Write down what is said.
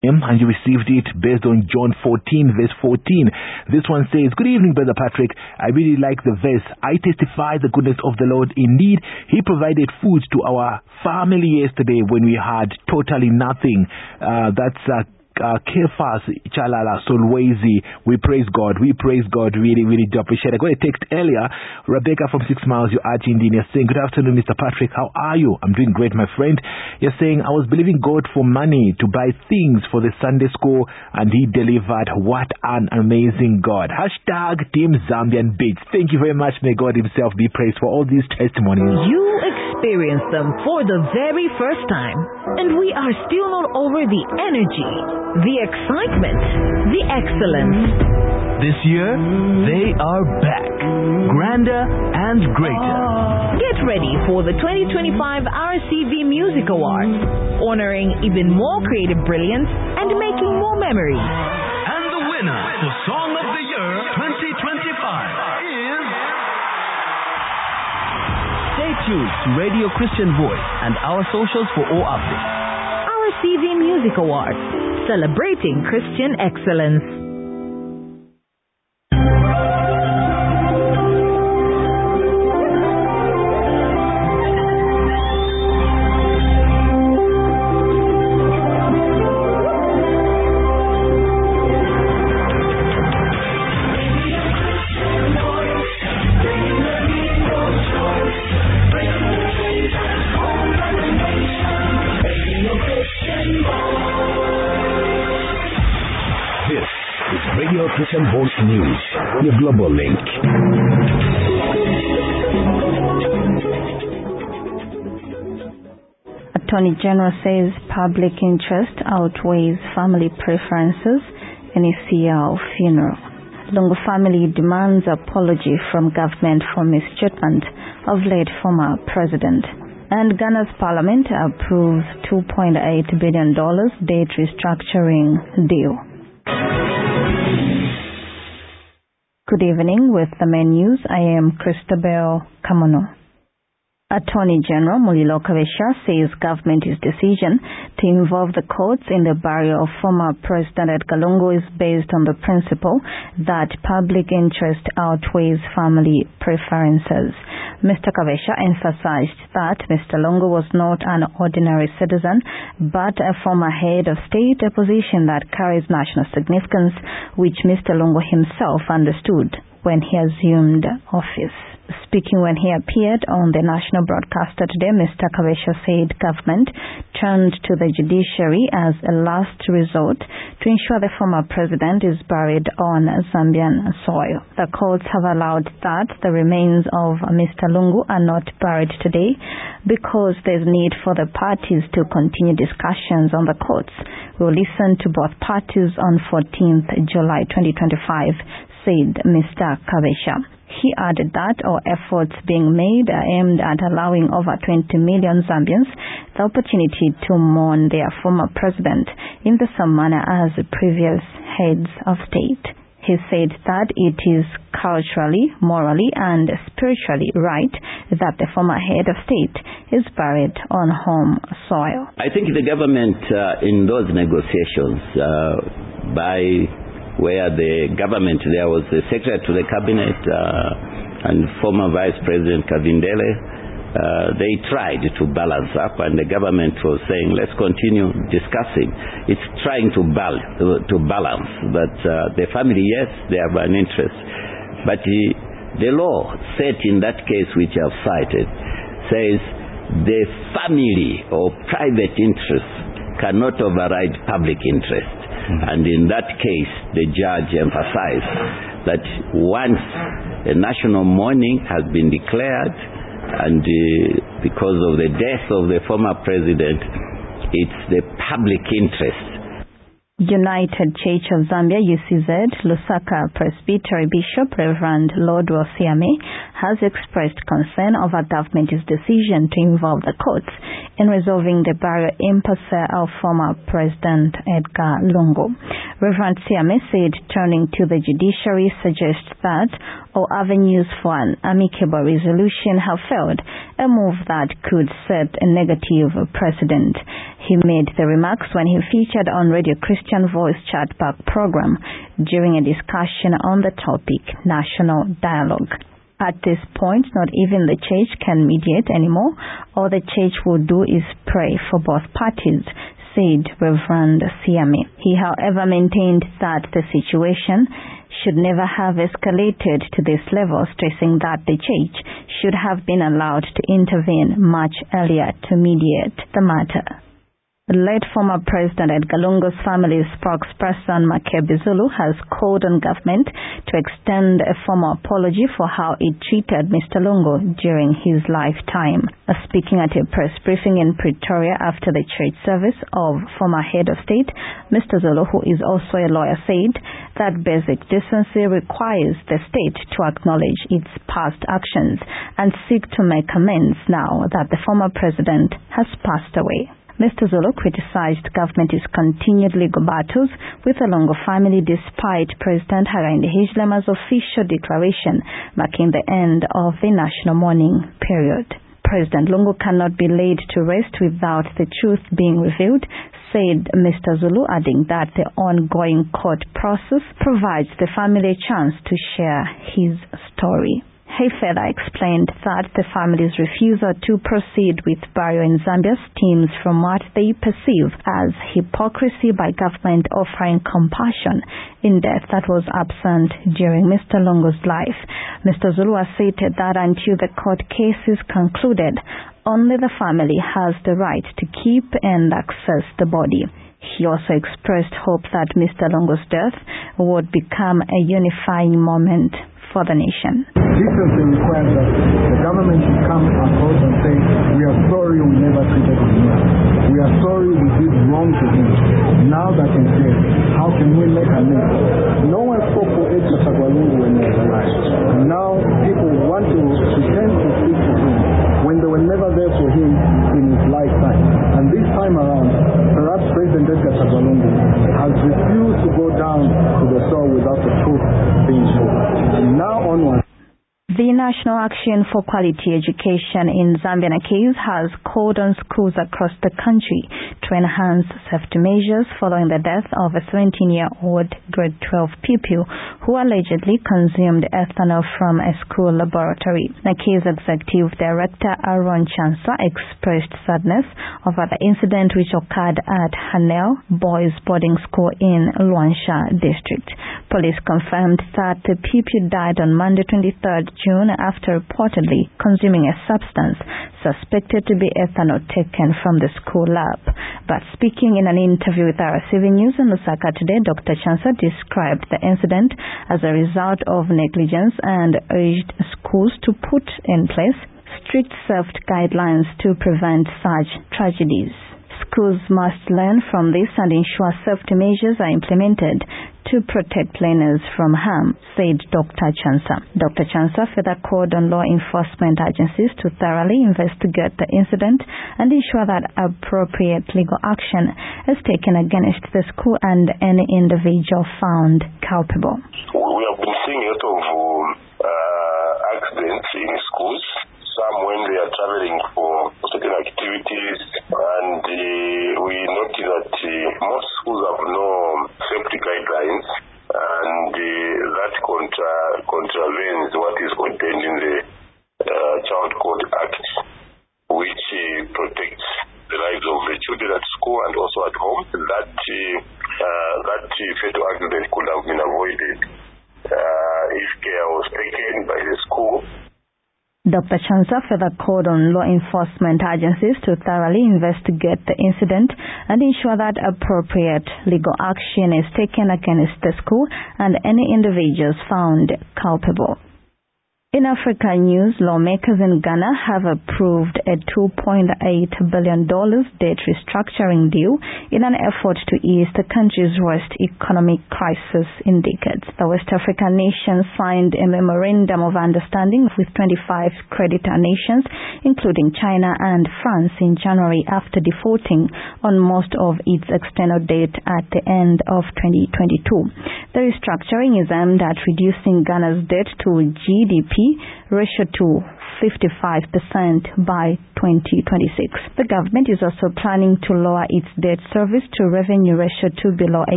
and you received it based on John 14 verse 14. This one says, "Good evening, Brother Patrick. I really like the verse. I testify the goodness of the Lord. Indeed, He provided food to our family yesterday when we had totally nothing." That's Kefas Chalala Solwezi. We praise God. We praise God. Really, really do appreciate it. I got a text earlier. Rebecca from 6 Miles, you're Argentina. You're saying, "Good afternoon, Mr. Patrick. How are you?" I'm doing great, my friend. You're saying, "I was believing God for money to buy things for the Sunday school, and He delivered. What an amazing God." Hashtag Team Zambian Beats. Thank you very much. May God Himself be praised for all these testimonies. You experienced them for the very first time, and we are still not over the energy, the excitement, the excellence. This year, they are back, grander and greater. Get ready for the 2025 RCV Music Awards, honoring even more creative brilliance and making more memories. And the winner for Song of the Year 2025 is... Stay tuned to Radio Christian Voice and our socials for all updates. RCV Music Awards, celebrating Christian excellence. Christian Voice News, your global link. Attorney General says public interest outweighs family preferences in ECL funeral. Lungu family demands apology from government for mistreatment of late former president. And Ghana's parliament approves $2.8 billion debt restructuring deal. Good evening. With the main news, I am Christabel Kamono. Attorney General Mulilo Kavesha says government's decision to involve the courts in the burial of former President Edgar Lungu is based on the principle that public interest outweighs family preferences. Mr. Kavesha emphasized that Mr. Lungu was not an ordinary citizen, but a former head of state, a position that carries national significance, which Mr. Lungu himself understood when he assumed office. Speaking when he appeared on the national broadcaster today, Mr. Kavesha said government turned to the judiciary as a last resort to ensure the former president is buried on Zambian soil. The courts have allowed that the remains of Mr. Lungu are not buried today because there's need for the parties to continue discussions on the courts. We'll listen to both parties on 14th July 2025, said Mr. Kavesha. He added that all efforts being made are aimed at allowing over 20 million Zambians the opportunity to mourn their former president in the same manner as the previous heads of state. He said that it is culturally, morally, and spiritually right that the former head of state is buried on home soil. I think the government in those negotiations where the government, there was the secretary to the cabinet and former Vice President Kavindele, they tried to balance up, and the government was saying, let's continue discussing. It's trying to balance, but the family, yes, they have an interest. But the law set in that case which I've cited says the family or private interest cannot override public interest. And in that case, the judge emphasized that once a national mourning has been declared, and because of the death of the former president, it's the public interest. United Church of Zambia, UCZ, Lusaka Presbytery Bishop Reverend Lord Wasiame has expressed concern over government's decision to involve the courts in resolving the burial impasse of former President Edgar Lungu. Reverend Siame said turning to the judiciary suggests that all avenues for an amicable resolution have failed, a move that could set a negative precedent. He made the remarks when he featured on Radio Christian Voice Chatback program during a discussion on the topic National Dialogue. At this point, not even the church can mediate anymore. All the church will do is pray for both parties, said Reverend Siame. He, however, maintained that the situation should never have escalated to this level, stressing that the church should have been allowed to intervene much earlier to mediate the matter. The late former President Edgar Lungu's family spokesperson Makebi Zulu has called on government to extend a formal apology for how it treated Mr. Lungu during his lifetime. Speaking at a press briefing in Pretoria after the church service of former head of state, Mr. Zulu, who is also a lawyer, said that basic decency requires the state to acknowledge its past actions and seek to make amends now that the former president has passed away. Mr. Zulu criticized government's continued legal battles with the Lungu family despite President Hakainde Hichilema's official declaration marking the end of the national mourning period. President Lungu cannot be laid to rest without the truth being revealed, said Mr. Zulu, adding that the ongoing court process provides the family a chance to share his story. He further explained that the family's refusal to proceed with burial in Zambia stems from what they perceive as hypocrisy by government offering compassion in death that was absent during Mr. Lungu's life. Mr. Zulu stated that until the court case is concluded, only the family has the right to keep and access the body. He also expressed hope that Mr. Lungu's death would become a unifying moment for the nation. This is the request that the government should come across and say, we are sorry we never treated him well. We are sorry we did wrong to him. Now that he's dead, how can we make amends? No one spoke for Edgar Chagwa-Lungu when he was alive. Now people want to pretend to speak for him when they were never there for him in his lifetime. And this time around, perhaps President Edgar Chagwa-Lungu has refused to go down to the soil without the truth being told. Now onwards. The National Action for Quality Education in Zambia NACASE has called on schools across the country to enhance safety measures following the death of a 17-year-old grade 12 pupil who allegedly consumed ethanol from a school laboratory. NACASE Executive Director Aaron Chanswa expressed sadness over the incident which occurred at Hanel Boys Boarding School in Luansha District. Police confirmed that the pupil died on Monday 23rd June after reportedly consuming a substance suspected to be ethanol taken from the school lab. But speaking in an interview with RCV News in Lusaka today, Dr. Chanswa described the incident as a result of negligence and urged schools to put in place strict safety guidelines to prevent such tragedies. Schools must learn from this and ensure safety measures are implemented to protect learners from harm, said Dr. Chanswa. Dr. Chanswa further called on law enforcement agencies to thoroughly investigate the incident and ensure that appropriate legal action is taken against the school and any individual found culpable. We have been seeing a lot of accidents in schools. Some when they are traveling for certain activities, and we notice that most schools have no safety guidelines, and that contravenes what is contained in the Child Code Act, which protects the lives of the children at school and also at home. That fatal accident could have been avoided if care was taken by the school. Dr. Chanswa further called on law enforcement agencies to thoroughly investigate the incident and ensure that appropriate legal action is taken against the school and any individuals found culpable. In Africa news, lawmakers in Ghana have approved a $2.8 billion debt restructuring deal in an effort to ease the country's worst economic crisis in decades. The West African nation signed a memorandum of understanding with 25 creditor nations, including China and France, in January after defaulting on most of its external debt at the end of 2022. The restructuring is aimed at reducing Ghana's debt to GDP ratio to 55% by 2026. The government is also planning to lower its debt service to revenue ratio to below